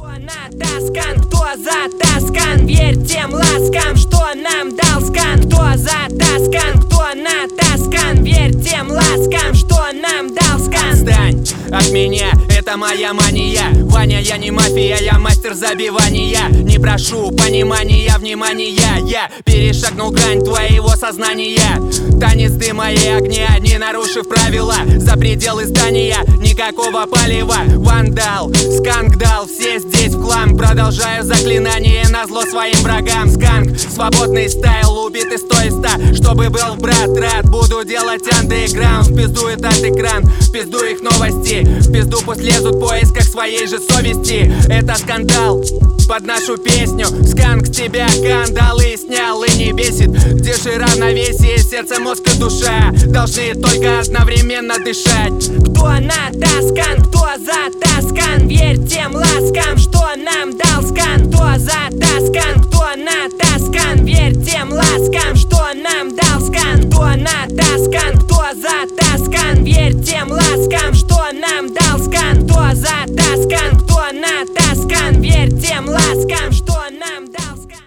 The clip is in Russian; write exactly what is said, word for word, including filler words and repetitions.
Натаскан, кто затаскан, верь тем ласкам, что нам дал скан. Кто затаскан, кто натаскан, верь тем ласкам, что нам дал скан. Отстань от меня, это моя мания. Ваня, я не мафия, я мастер забивания. Не прошу понимания, внимания. Я перешагнул грань твоего сознания. Танец дыма и огня, не нарушив правила. За пределы здания никакого палева. Вандал, сканк дал, все здесь в хлам. Продолжаю заклинание назло своим врагам. Сканк, свободный стайл, убитый стоиста. Чтобы был брат, рад, буду делать андеграунд. В пизду этот экран, в пизду их новости. В пизду пусть лезут в поисках своей же совести. Это скандал под нашу песню. Сканк с тебя кандалы снял и не бесит. Где же равновесие, сердце, мозг и душа должны только одновременно дышать. Кто натаскан, кто затаскан, верь тем ласкам, что нам дал скан. Кто затаскан, кто натаскан, верь тем ласкам, что нам дал скан. Кто натаскан, кто затаскан, верь тем ласкам.